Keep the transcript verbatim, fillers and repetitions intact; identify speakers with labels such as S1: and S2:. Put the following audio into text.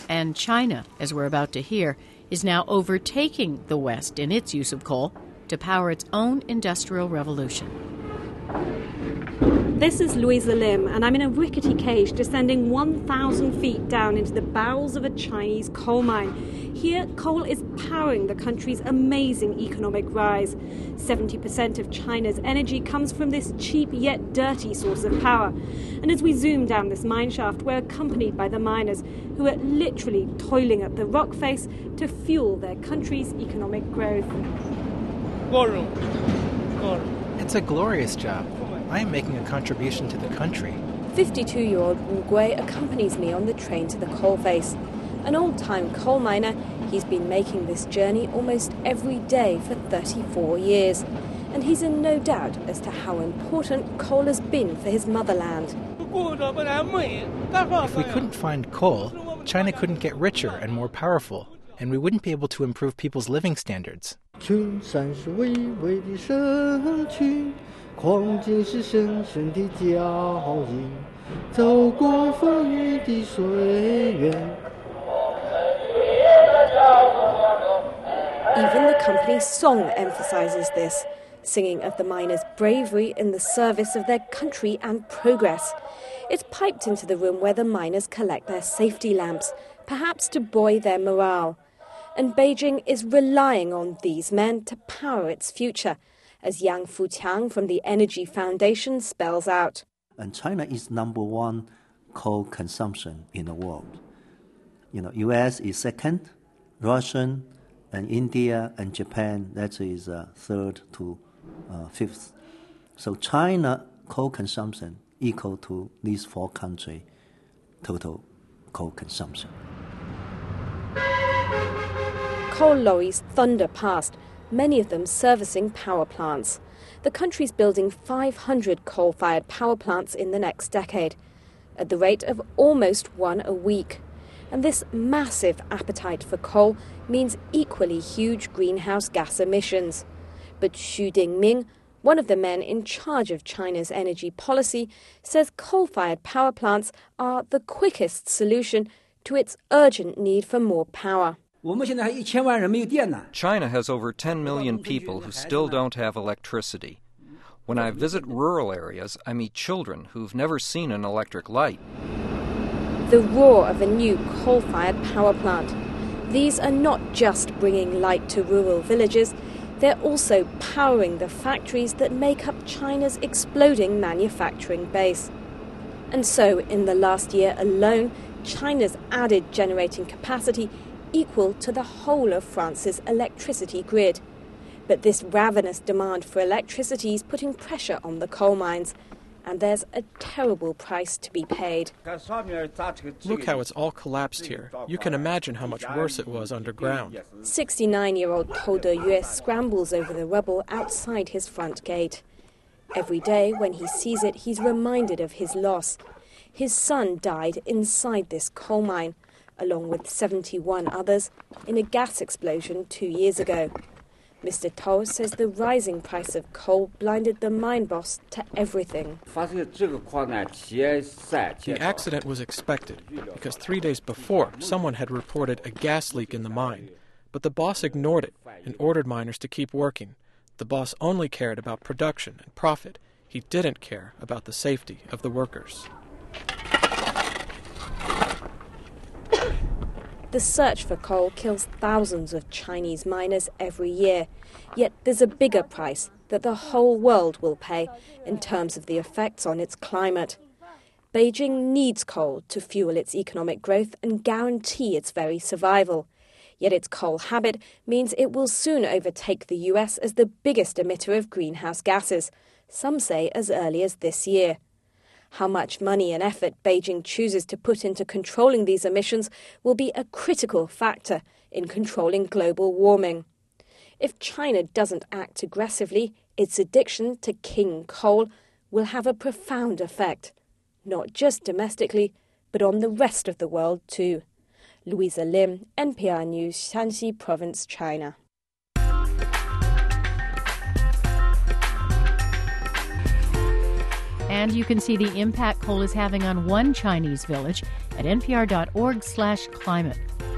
S1: And China, as we're about to hear, is now overtaking the West in its use of coal to power its own industrial revolution.
S2: This is Louisa Lim, and I'm in a rickety cage descending one thousand feet down into the bowels of a Chinese coal mine. Here, coal is powering the country's amazing economic rise. seventy percent of China's energy comes from this cheap yet dirty source of power. And as we zoom down this mine shaft, we're accompanied by the miners who are literally toiling at the rock face to fuel their country's economic growth.
S3: It's a glorious job. I am making a contribution to the country.
S2: fifty-two-year-old Wu Gui accompanies me on the train to the coalface. An old-time coal miner, he's been making this journey almost every day for thirty-four years. And he's in no doubt as to how important coal has been for his motherland.
S3: If we couldn't find coal, China couldn't get richer and more powerful, and we wouldn't be able to improve people's living standards.
S4: Even
S2: the company's song emphasizes this, singing of the miners' bravery in the service of their country and progress. It's piped into the room where the miners collect their safety lamps, perhaps to buoy their morale. And Beijing is relying on these men to power its future, as Yang Fuqiang from the Energy Foundation spells out.
S5: And China is number one coal consumption in the world. You know, U S is second, Russian and India and Japan, that is uh, third to uh, fifth. So China coal consumption equal to these four countries' total coal consumption.
S2: Coal lorries thunder past, many of them servicing power plants. The country's building five hundred coal-fired power plants in the next decade, at the rate of almost one a week. And this massive appetite for coal means equally huge greenhouse gas emissions. But Xu Dingming, one of the men in charge of China's energy policy, says coal-fired power plants are the quickest solution to its urgent need for more power.
S6: China has over ten million people who still don't have electricity. When I visit rural areas, I meet children who've never seen an electric light.
S2: The roar of a new coal-fired power plant. These are not just bringing light to rural villages, they're also powering the factories that make up China's exploding manufacturing base. And so, in the last year alone, China's added generating capacity equal to the whole of France's electricity grid. But this ravenous demand for electricity is putting pressure on the coal mines, and there's a terrible price to be paid.
S7: Look how it's all collapsed here. You can imagine how much worse it was underground.
S2: sixty-nine-year-old Tou Deyue scrambles over the rubble outside his front gate. Every day when he sees it, he's reminded of his loss. His son died inside this coal mine, along with seventy-one others, in a gas explosion two years ago. Mister Tou says the rising price of coal blinded the mine boss to everything.
S7: The accident was expected, because three days before, someone had reported a gas leak in the mine. But the boss ignored it and ordered miners to keep working. The boss only cared about production and profit. He didn't care about the safety of the workers.
S2: The search for coal kills thousands of Chinese miners every year. Yet there's a bigger price that the whole world will pay in terms of the effects on its climate. Beijing needs coal to fuel its economic growth and guarantee its very survival. Yet its coal habit means it will soon overtake the U S as the biggest emitter of greenhouse gases, some say as early as this year. How much money and effort Beijing chooses to put into controlling these emissions will be a critical factor in controlling global warming. If China doesn't act aggressively, its addiction to king coal will have a profound effect, not just domestically, but on the rest of the world too. Louisa Lim, N P R News, Shanxi Province, China.
S1: And you can see the impact coal is having on one Chinese village at npr dot org slash climate.